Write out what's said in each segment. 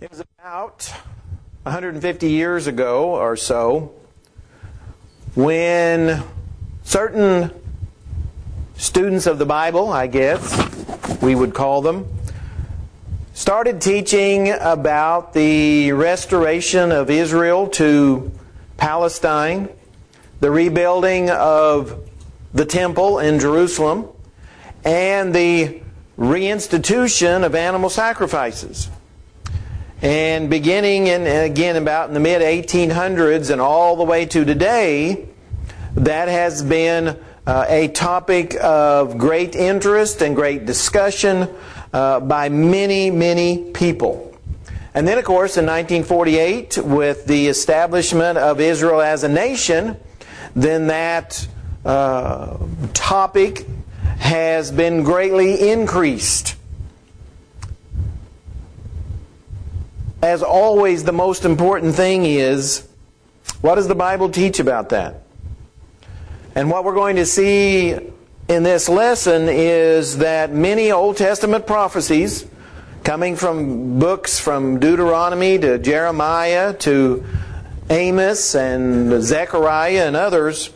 It was about 150 years ago or so when certain students of the Bible, I guess we would call them, started teaching about the restoration of Israel to Palestine, the rebuilding of the temple in Jerusalem, and the reinstitution of animal sacrifices. And beginning again about in the mid-1800s and all the way to today, that has been a topic of great interest and great discussion by many, many people. And then, of course, in 1948, with the establishment of Israel as a nation, then that topic has been greatly increased. As always, the most important thing is, what does the Bible teach about that? And what we're going to see in this lesson is that many Old Testament prophecies, coming from books from Deuteronomy to Jeremiah to Amos and Zechariah and others,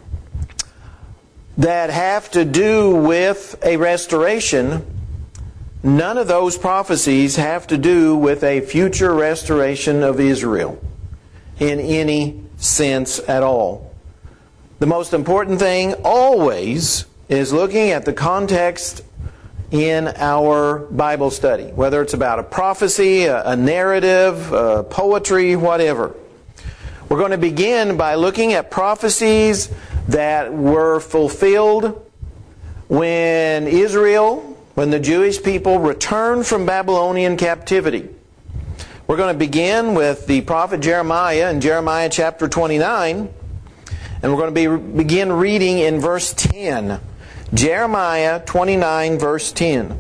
that have to do with a restoration, none of those prophecies have to do with a future restoration of Israel in any sense at all. The most important thing always is looking at the context in our Bible study, whether it's about a prophecy, a narrative, poetry, whatever. We're going to begin by looking at prophecies that were fulfilled when the Jewish people returned from Babylonian captivity. We're going to begin with the prophet Jeremiah in Jeremiah chapter 29, and we're going to begin reading in verse 10. Jeremiah 29, verse 10.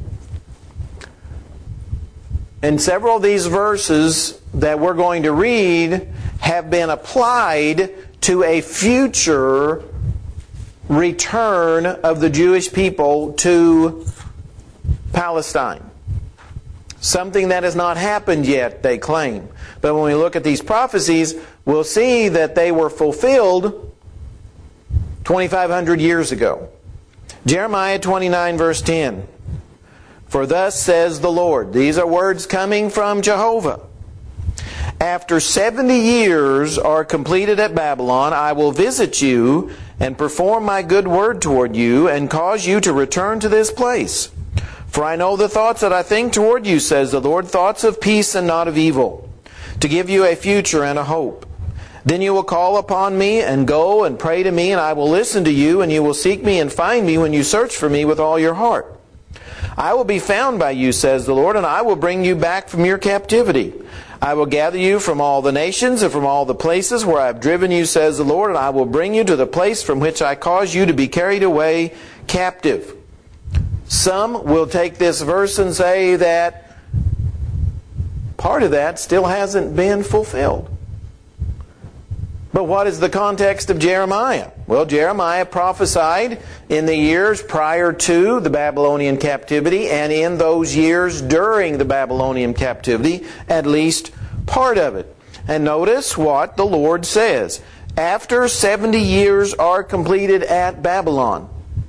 And several of these verses that we're going to read have been applied to a future return of the Jewish people to Palestine. Something that has not happened yet, they claim. But when we look at these prophecies, we'll see that they were fulfilled 2,500 years ago. Jeremiah 29, verse 10. For thus says the Lord. These are words coming from Jehovah. After 70 years are completed at Babylon, I will visit you and perform my good word toward you and cause you to return to this place. For I know the thoughts that I think toward you, says the Lord, thoughts of peace and not of evil, to give you a future and a hope. Then you will call upon me and go and pray to me, and I will listen to you, and you will seek me and find me when you search for me with all your heart. I will be found by you, says the Lord, and I will bring you back from your captivity. I will gather you from all the nations and from all the places where I have driven you, says the Lord, and I will bring you to the place from which I caused you to be carried away captive. Some will take this verse and say that part of that still hasn't been fulfilled. But what is the context of Jeremiah? Well, Jeremiah prophesied in the years prior to the Babylonian captivity and in those years during the Babylonian captivity, at least part of it. And notice what the Lord says. After 70 years are completed at Babylon.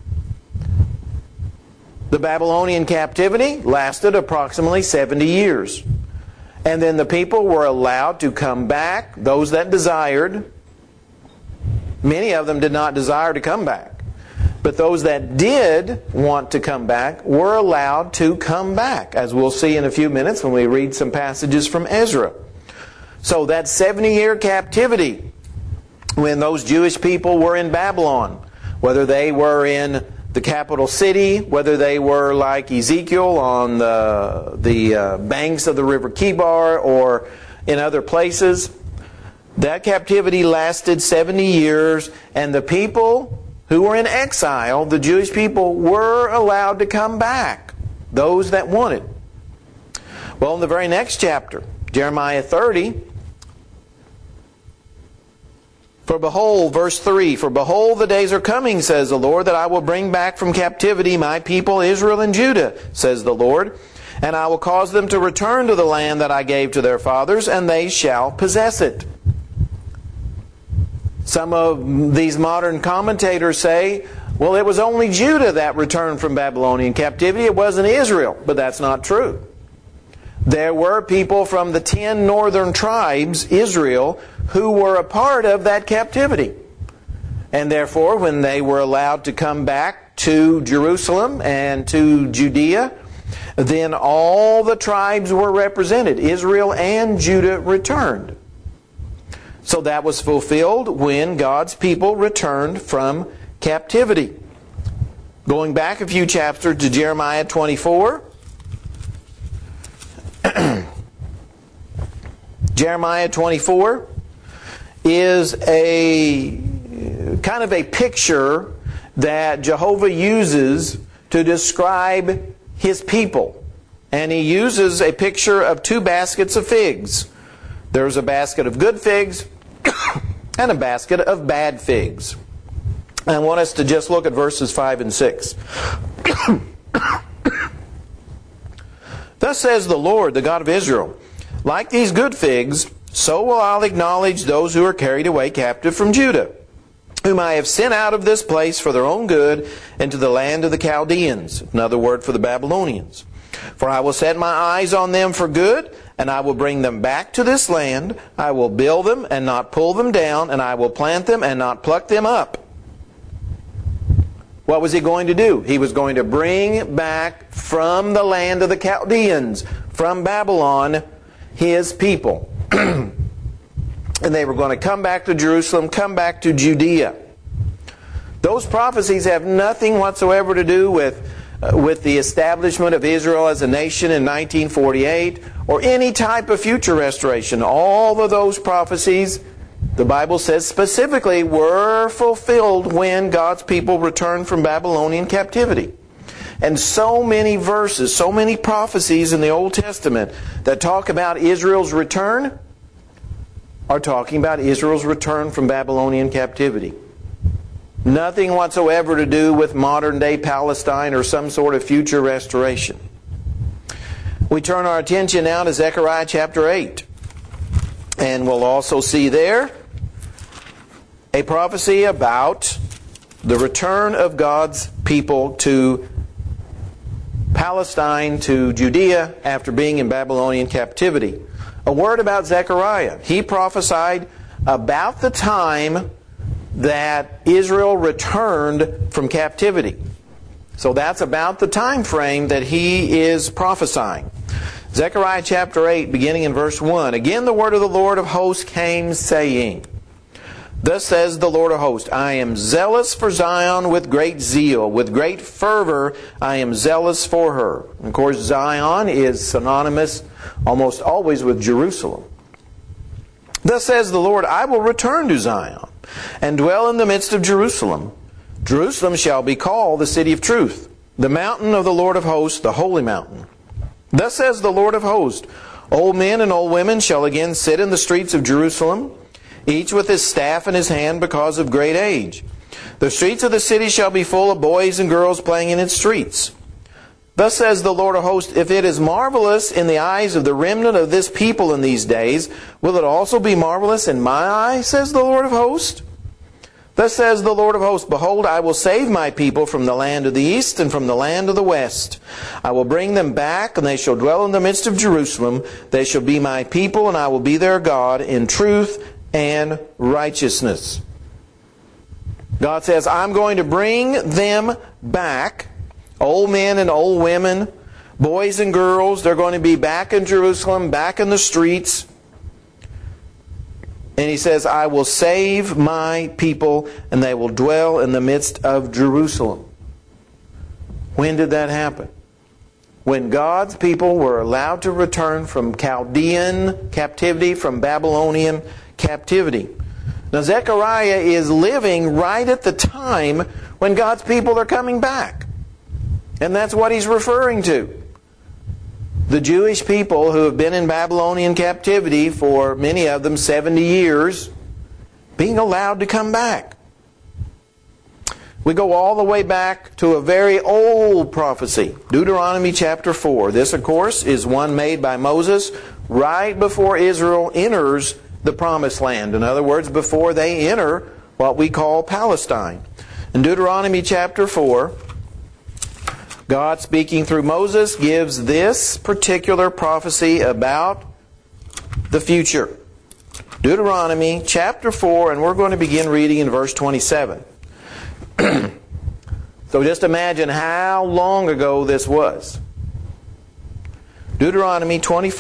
The Babylonian captivity lasted approximately 70 years. And then the people were allowed to come back, those that desired. Many of them did not desire to come back. But those that did want to come back were allowed to come back, as we'll see in a few minutes when we read some passages from Ezra. So that 70-year captivity, when those Jewish people were in Babylon, whether they were in the capital city, whether they were like Ezekiel on the banks of the river Kibar or in other places, that captivity lasted 70 years, and the people who were in exile, the Jewish people, were allowed to come back, those that wanted. Well, in the very next chapter, Jeremiah 30, for behold, verse 3, for behold, the days are coming, says the Lord, that I will bring back from captivity my people Israel and Judah, says the Lord. and I will cause them to return to the land that I gave to their fathers, and they shall possess it. Some of these modern commentators say, well, it was only Judah that returned from Babylonian captivity. It wasn't Israel. But that's not true. There were people from the 10 northern tribes, Israel, who were a part of that captivity. And therefore, when they were allowed to come back to Jerusalem and to Judea, then all the tribes were represented. Israel and Judah returned. So that was fulfilled when God's people returned from captivity. Going back a few chapters to Jeremiah 24. Jeremiah 24 is a kind of a picture that Jehovah uses to describe His people. And He uses a picture of 2 baskets of figs. There's a basket of good figs and a basket of bad figs. I want us to just look at verses 5 and 6. Thus says the Lord, the God of Israel, like these good figs, so will I acknowledge those who are carried away captive from Judah, whom I have sent out of this place for their own good into the land of the Chaldeans, another word for the Babylonians. For I will set my eyes on them for good, and I will bring them back to this land. I will build them and not pull them down, and I will plant them and not pluck them up. What was He going to do? He was going to bring back from the land of the Chaldeans, from Babylon, His people. And they were going to come back to Jerusalem, come back to Judea. Those prophecies have nothing whatsoever to do with the establishment of Israel as a nation in 1948 or any type of future restoration. All of those prophecies, the Bible says specifically, were fulfilled when God's people returned from Babylonian captivity. And so many verses, so many prophecies in the Old Testament that talk about Israel's return are talking about Israel's return from Babylonian captivity. Nothing whatsoever to do with modern-day Palestine or some sort of future restoration. We turn our attention now to Zechariah chapter 8. And we'll also see there a prophecy about the return of God's people to Palestine, to Judea, after being in Babylonian captivity. A word about Zechariah. He prophesied about the time that Israel returned from captivity. So that's about the time frame that he is prophesying. Zechariah chapter 8, beginning in verse 1. Again the word of the Lord of hosts came, saying, Thus says the Lord of hosts, I am zealous for Zion with great zeal. With great fervor I am zealous for her. And of course, Zion is synonymous almost always with Jerusalem. Thus says the Lord, I will return to Zion and dwell in the midst of Jerusalem. Jerusalem shall be called the city of truth, the mountain of the Lord of hosts, the holy mountain. Thus says the Lord of hosts, old men and old women shall again sit in the streets of Jerusalem, each with his staff in his hand because of great age. The streets of the city shall be full of boys and girls playing in its streets. Thus says the Lord of hosts, if it is marvelous in the eyes of the remnant of this people in these days, will it also be marvelous in my eyes, says the Lord of hosts? Thus says the Lord of hosts, behold, I will save my people from the land of the east and from the land of the west. I will bring them back, and they shall dwell in the midst of Jerusalem. They shall be my people, and I will be their God in truth and righteousness. God says, I'm going to bring them back, old men and old women, boys and girls. They're going to be back in Jerusalem, back in the streets. And He says, I will save my people, and they will dwell in the midst of Jerusalem. When did that happen? When God's people were allowed to return from Chaldean captivity, from Babylonian captivity. Now Zechariah is living right at the time when God's people are coming back. And that's what he's referring to. The Jewish people who have been in Babylonian captivity for, many of them, 70 years, being allowed to come back. We go all the way back to a very old prophecy, Deuteronomy chapter 4. This, of course, is one made by Moses right before Israel enters the Promised Land. In other words, before they enter what we call Palestine. In Deuteronomy chapter 4, God, speaking through Moses, gives this particular prophecy about the future. Deuteronomy chapter 4, and we're going to begin reading in verse 27. So just imagine how long ago this was. Deuteronomy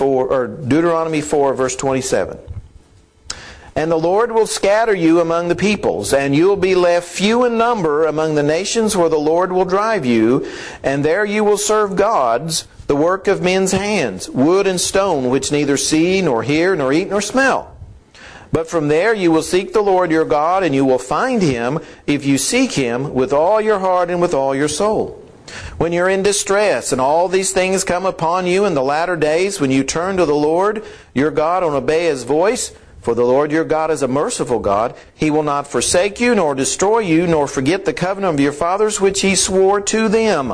4 verse 27. And the Lord will scatter you among the peoples, and you will be left few in number among the nations where the Lord will drive you, and there you will serve gods, the work of men's hands, wood and stone, which neither see, nor hear, nor eat, nor smell. But from there you will seek the Lord your God, and you will find Him if you seek Him with all your heart and with all your soul. When you're in distress and all these things come upon you in the latter days, when you turn to the Lord your God and obey His voice, for the Lord your God is a merciful God, He will not forsake you, nor destroy you, nor forget the covenant of your fathers which He swore to them.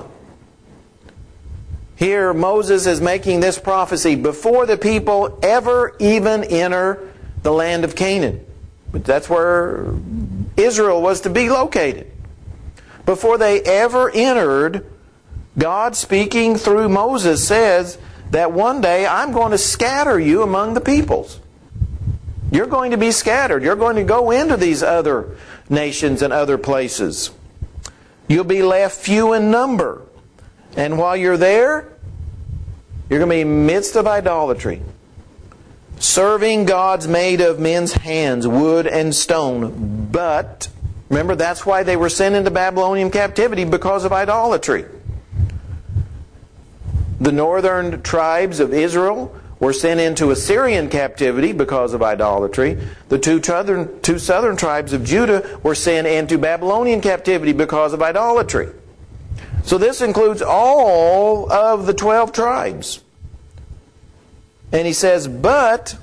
Here Moses is making this prophecy before the people ever even enter the land of Canaan. But that's where Israel was to be located. Before they ever entered, God, speaking through Moses, says that one day I'm going to scatter you among the peoples. You're going to be scattered. You're going to go into these other nations and other places. You'll be left few in number. And while you're there, you're going to be in the midst of idolatry. Serving gods made of men's hands, wood and stone. But, remember, that's why they were sent into Babylonian captivity, because of idolatry. The northern tribes of Israel were sent into Assyrian captivity because of idolatry. The two southern tribes of Judah were sent into Babylonian captivity because of idolatry. So this includes all of the 12 tribes. And he says, but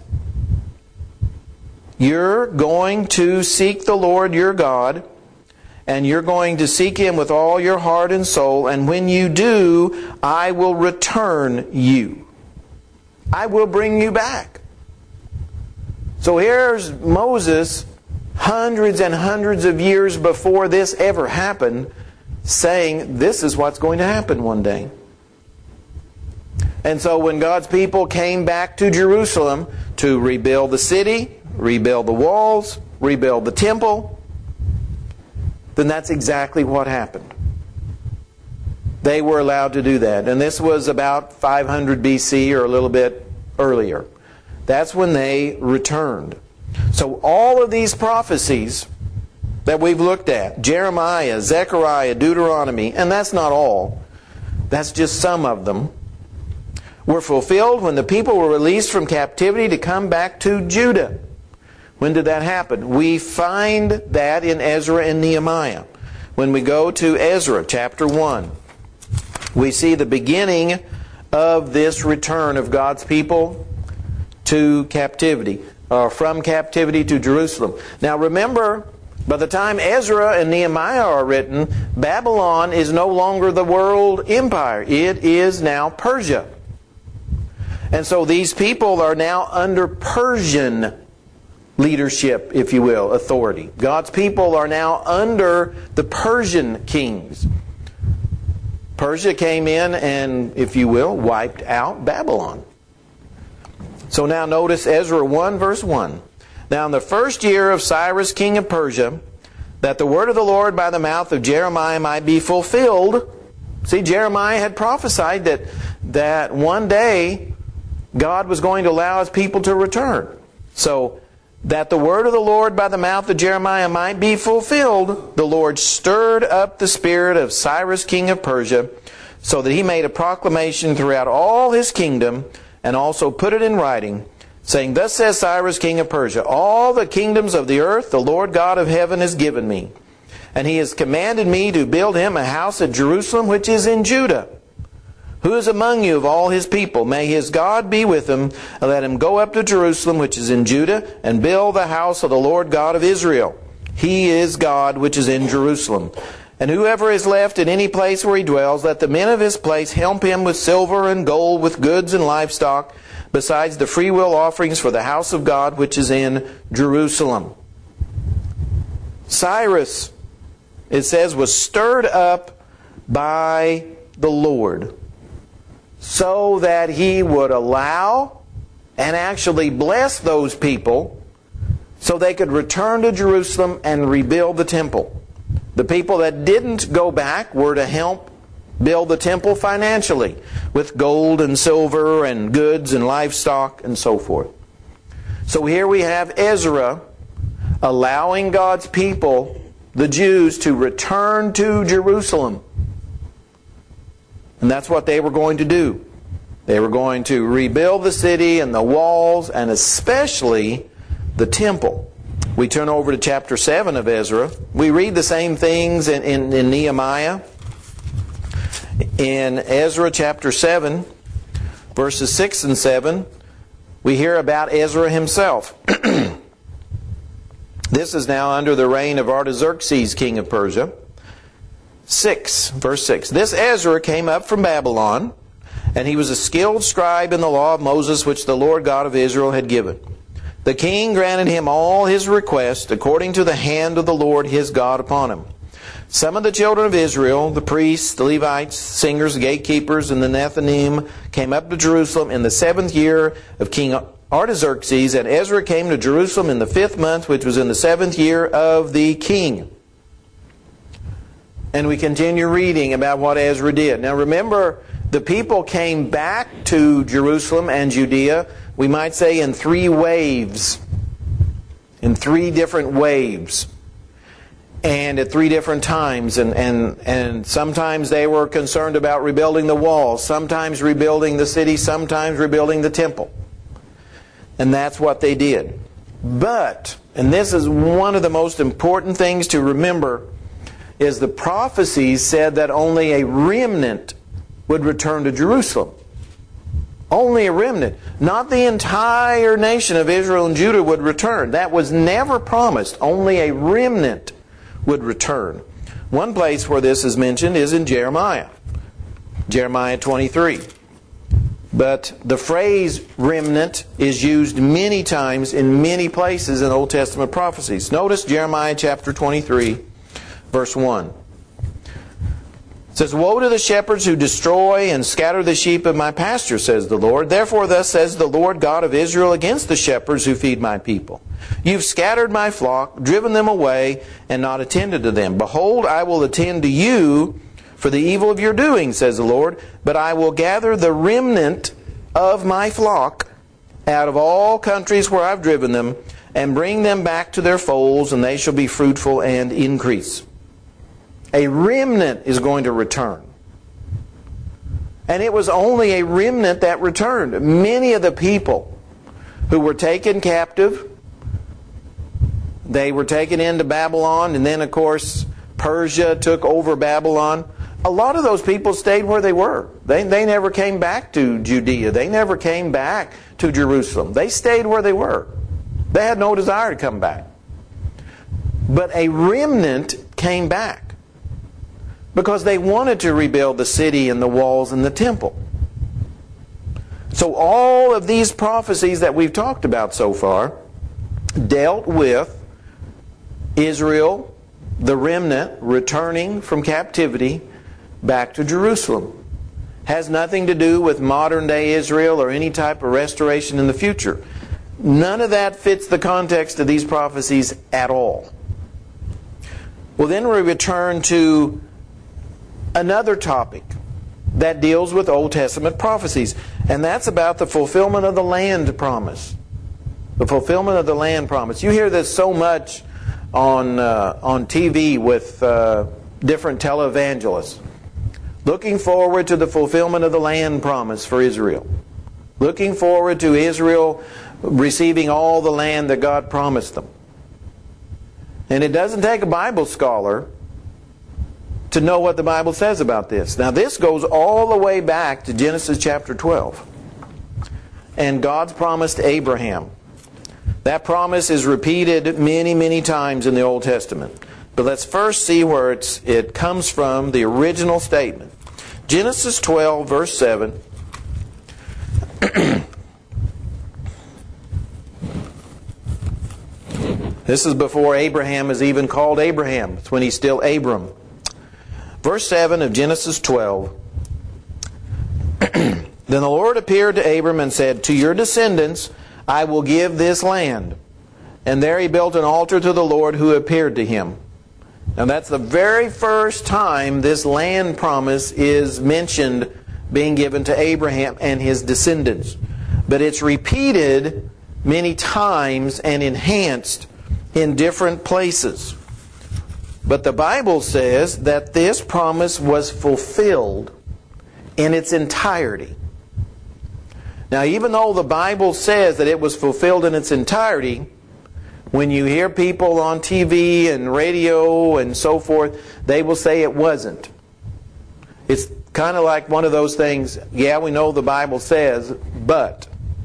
you're going to seek the Lord your God, and you're going to seek Him with all your heart and soul, and when you do, I will return you. I will bring you back. So here's Moses, hundreds and hundreds of years before this ever happened, saying this is what's going to happen one day. And so when God's people came back to Jerusalem to rebuild the city, rebuild the walls, rebuild the temple, then that's exactly what happened. They were allowed to do that. And this was about 500 BC or a little bit earlier. That's when they returned. So all of these prophecies that we've looked at, Jeremiah, Zechariah, Deuteronomy, and that's not all, that's just some of them, were fulfilled when the people were released from captivity to come back to Judah. When did that happen? We find that in Ezra and Nehemiah. When we go to Ezra chapter 1, we see the beginning of this return of God's people to captivity, from captivity to Jerusalem. Now remember, by the time Ezra and Nehemiah are written, Babylon is no longer the world empire. It is now Persia. And so these people are now under Persian leadership, if you will, authority. God's people are now under the Persian kings. Persia came in and, if you will, wiped out Babylon. So now notice Ezra 1 verse 1. Now in the first year of Cyrus king of Persia, that the word of the Lord by the mouth of Jeremiah might be fulfilled. See, Jeremiah had prophesied that one day God was going to allow His people to return. So, that the word of the Lord by the mouth of Jeremiah might be fulfilled, the Lord stirred up the spirit of Cyrus king of Persia, so that he made a proclamation throughout all his kingdom, and also put it in writing, saying, Thus says Cyrus king of Persia, all the kingdoms of the earth the Lord God of heaven has given me. And He has commanded me to build Him a house at Jerusalem, which is in Judah. Who is among you of all His people? May His God be with him, and let him go up to Jerusalem, which is in Judah, and build the house of the Lord God of Israel. He is God which is in Jerusalem. And whoever is left in any place where he dwells, let the men of his place help him with silver and gold, with goods and livestock, besides the freewill offerings for the house of God which is in Jerusalem. Cyrus, it says, was stirred up by the Lord so that he would allow and actually bless those people so they could return to Jerusalem and rebuild the temple. The people that didn't go back were to help build the temple financially with gold and silver and goods and livestock and so forth. So here we have Ezra allowing God's people, the Jews, to return to Jerusalem. And that's what they were going to do. They were going to rebuild the city and the walls and especially the temple. We turn over to chapter 7 of Ezra. We read the same things in Nehemiah. In Ezra chapter 7, verses 6 and 7, we hear about Ezra himself. This is now under the reign of Artaxerxes, king of Persia. 6, verse 6. This Ezra came up from Babylon, and he was a skilled scribe in the law of Moses, which the Lord God of Israel had given. The king granted him all his requests according to the hand of the Lord his God upon him. Some of the children of Israel, the priests, the Levites, singers, the gatekeepers, and the Nethinim, came up to Jerusalem in the 7th year of King Artaxerxes, and Ezra came to Jerusalem in the 5th month, which was in the 7th year of the king. And we continue reading about what Ezra did. Now remember, the people came back to Jerusalem and Judea, we might say in 3 waves. In 3 different waves. And at 3 different times. And sometimes they were concerned about rebuilding the walls. Sometimes rebuilding the city. Sometimes rebuilding the temple. And that's what they did. But, and this is one of the most important things to remember, is the prophecies said that only a remnant would return to Jerusalem. Only a remnant. Not the entire nation of Israel and Judah would return. That was never promised. Only a remnant would return. One place where this is mentioned is in Jeremiah. Jeremiah 23. But the phrase remnant is used many times in many places in Old Testament prophecies. Notice Jeremiah chapter 23, verse 1. It says, Woe to the shepherds who destroy and scatter the sheep of my pasture, says the Lord. Therefore thus says the Lord God of Israel against the shepherds who feed my people. You've scattered my flock, driven them away, and not attended to them. Behold, I will attend to you for the evil of your doing, says the Lord. But I will gather the remnant of my flock out of all countries where I've driven them, and bring them back to their folds, and they shall be fruitful and increase. A remnant is going to return. And it was only a remnant that returned. Many of the people who were taken captive, they were taken into Babylon, and then of course Persia took over Babylon. A lot of those people stayed where they were. They never came back to Judea. They never came back to Jerusalem. They stayed where they were. They had no desire to come back. But a remnant came back, because they wanted to rebuild the city and the walls and the temple. So all of these prophecies that we've talked about so far dealt with Israel, the remnant, returning from captivity back to Jerusalem. Has nothing to do with modern day Israel or any type of restoration in the future. None of that fits the context of these prophecies at all. Well, then we return to another topic that deals with Old Testament prophecies, and that's about the fulfillment of the land promise. The fulfillment of the land promise. You hear this so much on TV with different televangelists. Looking forward to the fulfillment of the land promise for Israel. Looking forward to Israel receiving all the land that God promised them. And it doesn't take a Bible scholar to know what the Bible says about this. Now this goes all the way back to Genesis chapter 12. And God's promise to Abraham. That promise is repeated many, many times in the Old Testament. But let's first see where it comes from, the original statement. Genesis 12, verse 7. This is before Abraham is even called Abraham. It's when he's still Abram. Verse 7 of Genesis 12. Then the Lord appeared to Abram and said, "To your descendants I will give this land." And there he built an altar to the Lord who appeared to him. Now that's the very first time this land promise is mentioned being given to Abraham and his descendants. But it's repeated many times and enhanced in different places. But the Bible says that this promise was fulfilled in its entirety. Now, even though the Bible says that it was fulfilled in its entirety, when you hear people on TV and radio and so forth, they will say it wasn't. It's kind of like one of those things, yeah, we know the Bible says, but.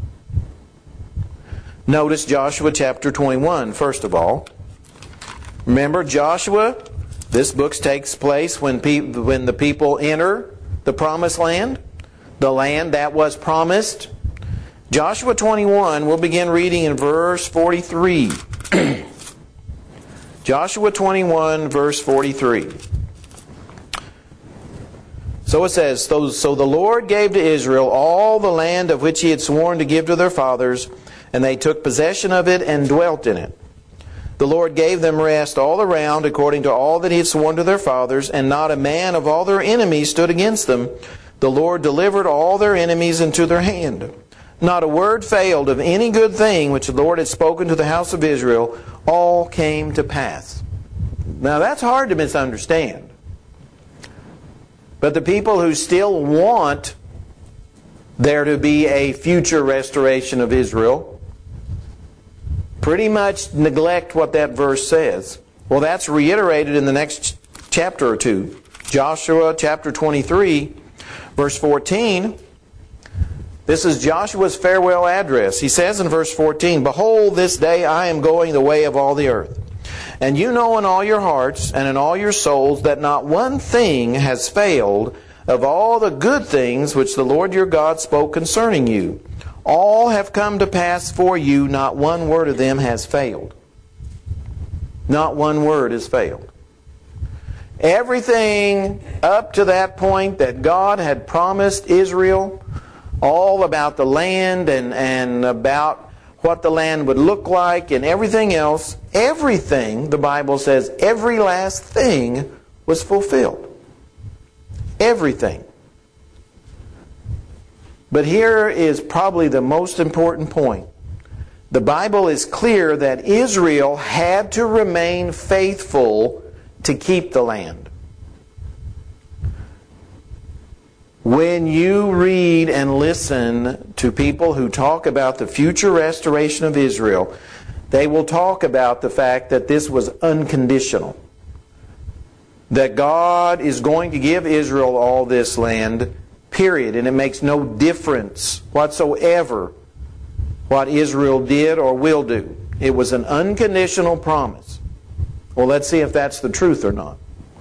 Notice Joshua chapter 21, first of all. Remember Joshua? This book takes place when the people enter the promised land, the land that was promised. Joshua 21, we'll begin reading in verse 43. Joshua 21, verse 43. So it says, So the Lord gave to Israel all the land of which He had sworn to give to their fathers, and they took possession of it and dwelt in it. The Lord gave them rest all around according to all that He had sworn to their fathers, and not a man of all their enemies stood against them. The Lord delivered all their enemies into their hand. Not a word failed of any good thing which the Lord had spoken to the house of Israel. All came to pass. Now that's hard to misunderstand. But the people who still want there to be a future restoration of Israel pretty much neglect what that verse says. Well, that's reiterated in the next chapter or two. Joshua chapter 23, verse 14. This is Joshua's farewell address. He says in verse 14, "Behold, this day I am going the way of all the earth. And you know in all your hearts and in all your souls that not one thing has failed of all the good things which the Lord your God spoke concerning you. All have come to pass for you, not one word of them has failed." Not one word has failed. Everything up to that point that God had promised Israel, all about the land and about what the land would look like and everything else, everything, the Bible says, every last thing was fulfilled. Everything. But here is probably the most important point. The Bible is clear that Israel had to remain faithful to keep the land. When you read and listen to people who talk about the future restoration of Israel, they will talk about the fact that this was unconditional. That God is going to give Israel all this land, period. And it makes no difference whatsoever what Israel did or will do. It was an unconditional promise. Well, let's see if that's the truth or not.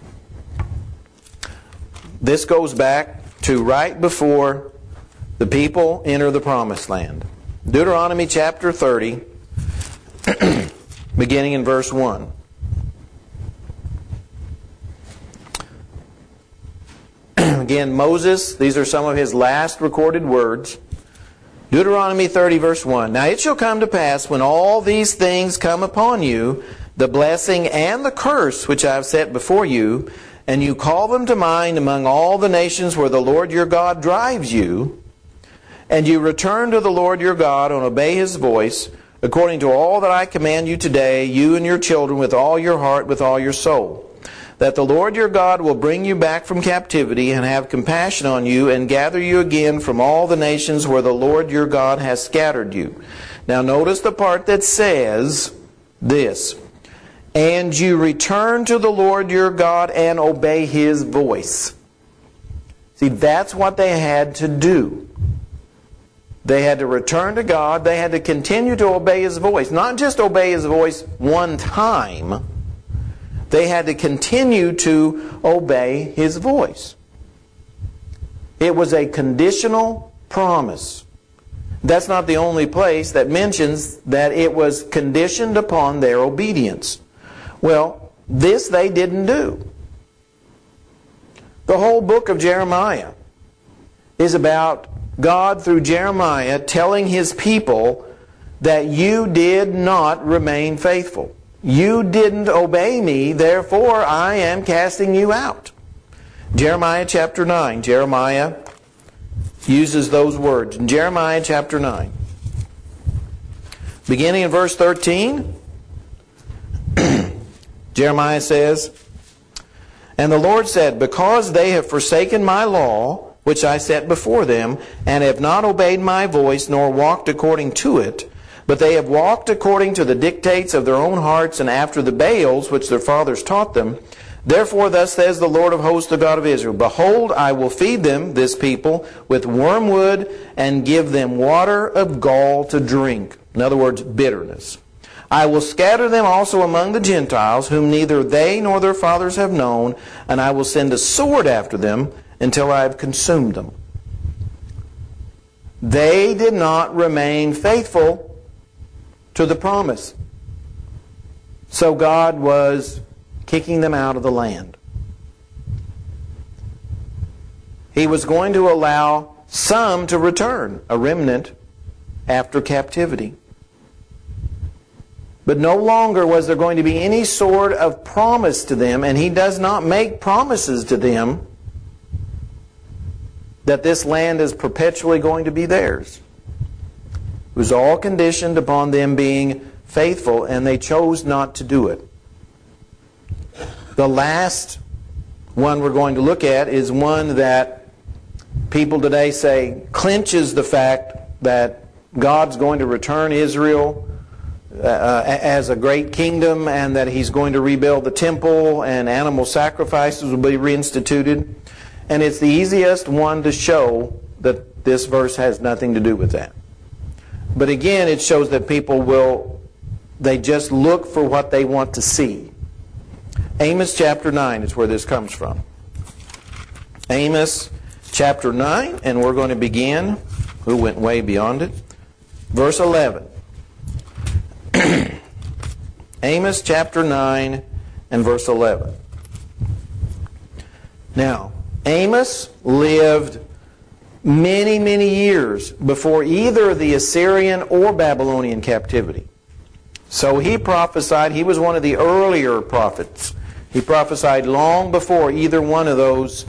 This goes back to right before the people enter the promised land. Deuteronomy chapter 30, beginning in verse 1. Again, Moses, these are some of his last recorded words. Deuteronomy 30, verse 1. "Now it shall come to pass when all these things come upon you, the blessing and the curse which I have set before you, and you call them to mind among all the nations where the Lord your God drives you, and you return to the Lord your God and obey His voice, according to all that I command you today, you and your children with all your heart, with all your soul, that the Lord your God will bring you back from captivity and have compassion on you and gather you again from all the nations where the Lord your God has scattered you." Now notice the part that says this, "And you return to the Lord your God and obey His voice." See, that's what they had to do. They had to return to God. They had to continue to obey His voice. Not just obey His voice one time, They had to continue to obey His voice. It was a conditional promise. That's not the only place that mentions that it was conditioned upon their obedience. Well, this they didn't do. The whole book of Jeremiah is about God through Jeremiah telling His people that you did not remain faithful. You didn't obey me, therefore I am casting you out. Jeremiah chapter 9. Jeremiah uses those words. In Jeremiah chapter 9, beginning in verse 13, Jeremiah says, "And the Lord said, because they have forsaken my law, which I set before them, and have not obeyed my voice, nor walked according to it, but they have walked according to the dictates of their own hearts, and after the Baals, which their fathers taught them, therefore thus says the Lord of hosts, the God of Israel, behold, I will feed them, this people, with wormwood, and give them water of gall to drink." In other words, bitterness. "I will scatter them also among the Gentiles, whom neither they nor their fathers have known, and I will send a sword after them until I have consumed them." They did not remain faithful to the promise. So God was kicking them out of the land. He was going to allow some to return, a remnant, after captivity. But no longer was there going to be any sort of promise to them, and He does not make promises to them that this land is perpetually going to be theirs. It was all conditioned upon them being faithful, and they chose not to do it. The last one we're going to look at is one that people today say clinches the fact that God's going to return Israel as a great kingdom, and that He's going to rebuild the temple, and animal sacrifices will be reinstituted. And it's the easiest one to show that this verse has nothing to do with that. But again, it shows that people they just look for what they want to see. Amos chapter 9 is where this comes from. Amos chapter 9, and we're going to begin, we went way beyond it, verse 11. Amos chapter 9 and verse 11. Now, Amos lived many, many years before either the Assyrian or Babylonian captivity. So he prophesied, he was one of the earlier prophets. He prophesied long before either one of those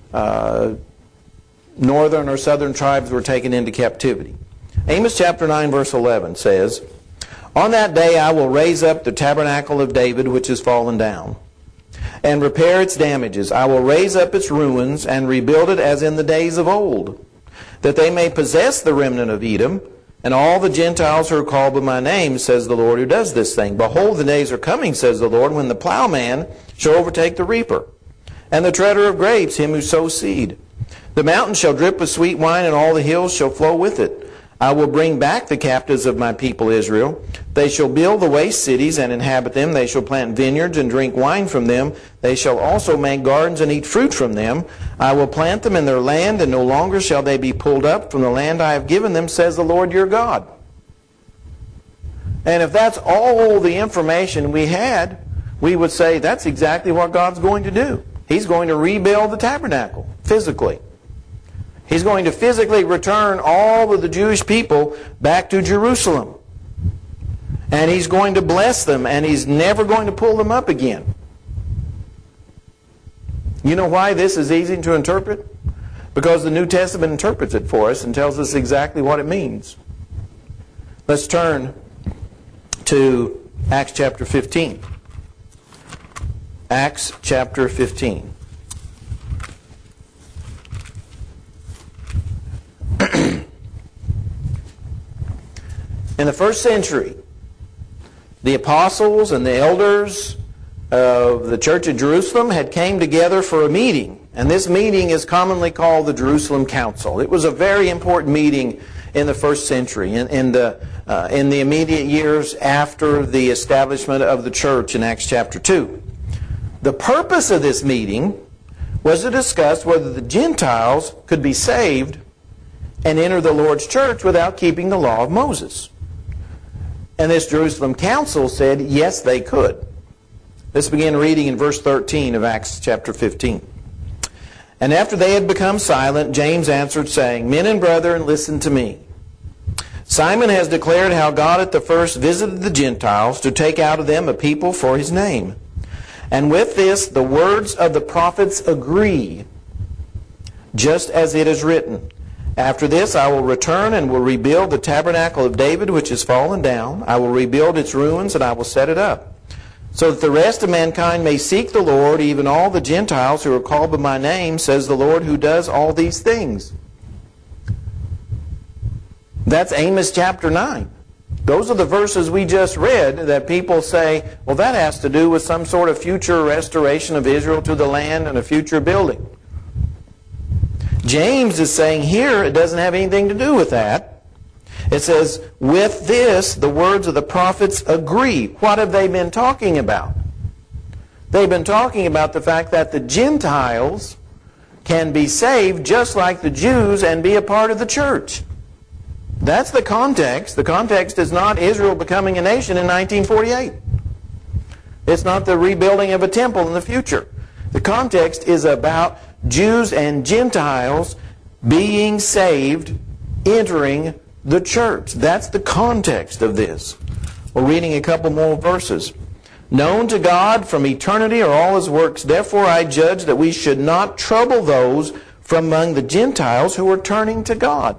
northern or southern tribes were taken into captivity. Amos chapter 9 verse 11 says, "On that day I will raise up the tabernacle of David which is fallen down, and repair its damages. I will raise up its ruins and rebuild it as in the days of old, that they may possess the remnant of Edom, and all the Gentiles who are called by my name, says the Lord who does this thing. Behold, the days are coming, says the Lord, when the plowman shall overtake the reaper, and the treader of grapes him who sows seed. The mountains shall drip with sweet wine, and all the hills shall flow with it. I will bring back the captives of my people Israel. They shall build the waste cities and inhabit them. They shall plant vineyards and drink wine from them. They shall also make gardens and eat fruit from them. I will plant them in their land, and no longer shall they be pulled up from the land I have given them, says the Lord your God." And if that's all the information we had, we would say that's exactly what God's going to do. He's going to rebuild the tabernacle physically. He's going to physically return all of the Jewish people back to Jerusalem. And He's going to bless them, and He's never going to pull them up again. You know why this is easy to interpret? Because the New Testament interprets it for us and tells us exactly what it means. Let's turn to Acts chapter 15. Acts chapter 15. In the first century, the apostles and the elders of the church of Jerusalem had came together for a meeting. And this meeting is commonly called the Jerusalem Council. It was a very important meeting in the first century, in the immediate years after the establishment of the church in Acts chapter 2. The purpose of this meeting was to discuss whether the Gentiles could be saved and enter the Lord's church without keeping the law of Moses. And this Jerusalem council said, yes, they could. Let's begin reading in verse 13 of Acts chapter 15. And after they had become silent, James answered, saying, Men and brethren, listen to me. Simon has declared how God at the first visited the Gentiles to take out of them a people for his name. And with this, the words of the prophets agree, just as it is written, After this I will return and will rebuild the tabernacle of David, which is fallen down. I will rebuild its ruins, and I will set it up, so that the rest of mankind may seek the Lord, even all the Gentiles who are called by my name, says the Lord who does all these things. That's Amos chapter 9. Those are the verses we just read that people say, well, that has to do with some sort of future restoration of Israel to the land and a future building. James is saying here it doesn't have anything to do with that. It says, with this, the words of the prophets agree. What have they been talking about? They've been talking about the fact that the Gentiles can be saved just like the Jews and be a part of the church. That's the context. The context is not Israel becoming a nation in 1948. It's not the rebuilding of a temple in the future. The context is about Jews and Gentiles being saved, entering the church. That's the context of this. We're reading a couple more verses. Known to God from eternity are all his works. Therefore I judge that we should not trouble those from among the Gentiles who are turning to God.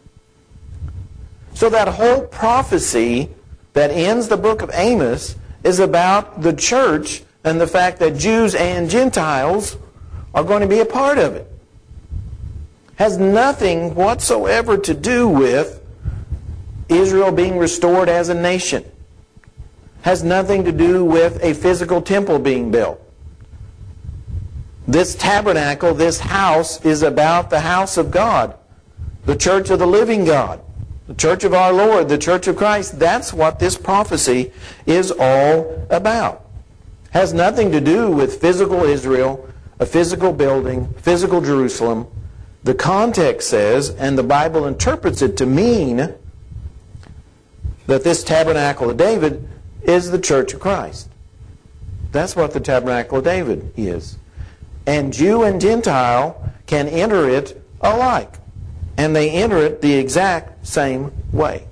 So that whole prophecy that ends the book of Amos is about the church and the fact that Jews and Gentiles are going to be a part of it. Has nothing whatsoever to do with Israel being restored as a nation. Has nothing to do with a physical temple being built. This tabernacle, this house, is about the house of God, the church of the living God, the church of our Lord, the church of Christ. That's what this prophecy is all about. Has nothing to do with physical Israel, a physical building, physical Jerusalem. The context says, and the Bible interprets it to mean, that this tabernacle of David is the church of Christ. That's what the tabernacle of David is. And Jew and Gentile can enter it alike. And they enter it the exact same way.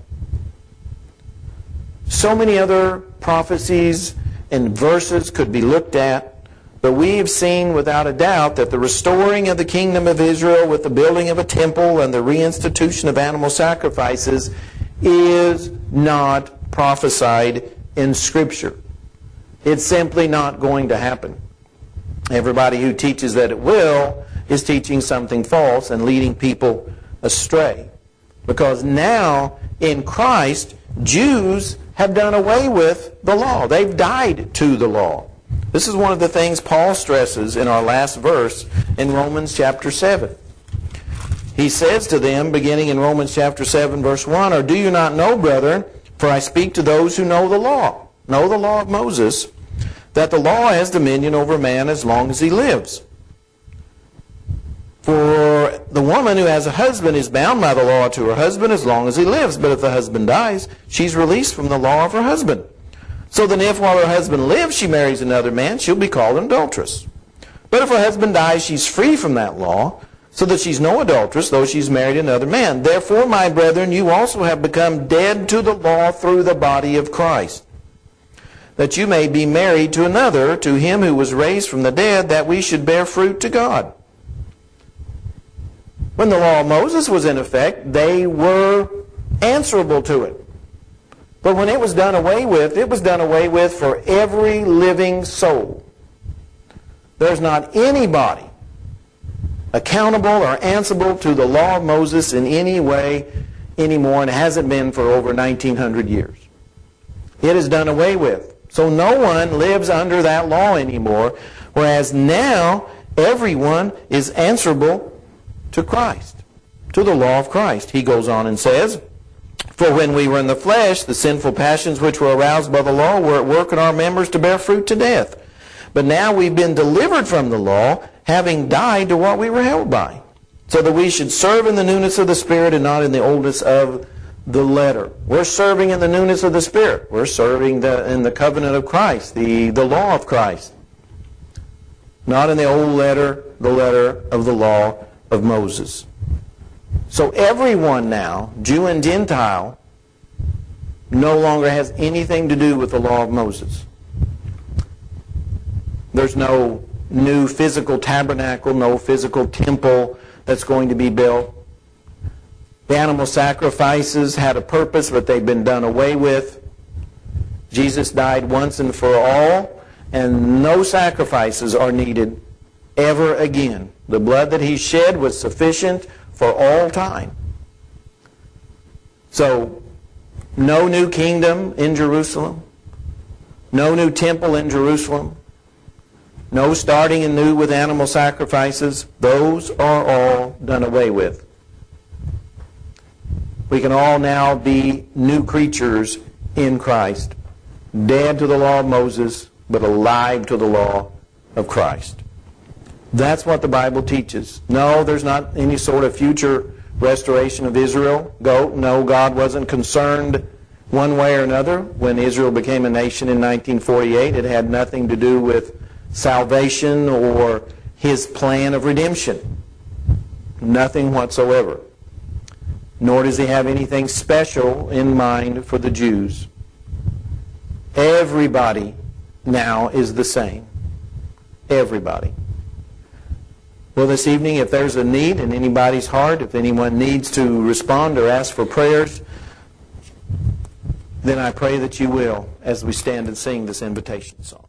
So many other prophecies and verses could be looked at, but we have seen without a doubt that the restoring of the kingdom of Israel with the building of a temple and the reinstitution of animal sacrifices is not prophesied in Scripture. It's simply not going to happen. Everybody who teaches that it will is teaching something false and leading people astray. Because now, in Christ, Jews have done away with the law. They've died to the law. This is one of the things Paul stresses in our last verse in Romans chapter 7. He says to them, beginning in Romans chapter 7, verse 1, Or do you not know, brethren, for I speak to those who know the law of Moses, that the law has dominion over man as long as he lives. For the woman who has a husband is bound by the law to her husband as long as he lives. But if the husband dies, she's released from the law of her husband. So then if while her husband lives she marries another man, she'll be called an adulteress. But if her husband dies, she's free from that law, so that she's no adulteress, though she's married another man. Therefore, my brethren, you also have become dead to the law through the body of Christ, that you may be married to another, to him who was raised from the dead, that we should bear fruit to God. When the law of Moses was in effect, they were answerable to it. But when it was done away with, it was done away with for every living soul. There's not anybody accountable or answerable to the law of Moses in any way anymore, and it hasn't been for over 1900 years. It is done away with. So no one lives under that law anymore, whereas now everyone is answerable to Christ, to the law of Christ. He goes on and says, For when we were in the flesh, the sinful passions which were aroused by the law were at work in our members to bear fruit to death. But now we've been delivered from the law, having died to what we were held by, so that we should serve in the newness of the Spirit and not in the oldness of the letter. We're serving in the newness of the Spirit. We're serving in the covenant of Christ, the law of Christ. Not in the old letter, the letter of the law of Moses. So everyone now, Jew and Gentile, no longer has anything to do with the law of Moses. There's no new physical tabernacle, no physical temple that's going to be built. The animal sacrifices had a purpose, but they've been done away with. Jesus died once and for all, and no sacrifices are needed ever again. The blood that He shed was sufficient for all time. So, no new kingdom in Jerusalem, no new temple in Jerusalem, no starting anew with animal sacrifices. Those are all done away with. We can all now be new creatures in Christ, dead to the law of Moses, but alive to the law of Christ. That's what the Bible teaches. No, there's not any sort of future restoration of Israel. No, God wasn't concerned one way or another when Israel became a nation in 1948. It had nothing to do with salvation or His plan of redemption. Nothing whatsoever. Nor does He have anything special in mind for the Jews. Everybody now is the same. Everybody. Well, this evening, if there's a need in anybody's heart, if anyone needs to respond or ask for prayers, then I pray that you will as we stand and sing this invitation song.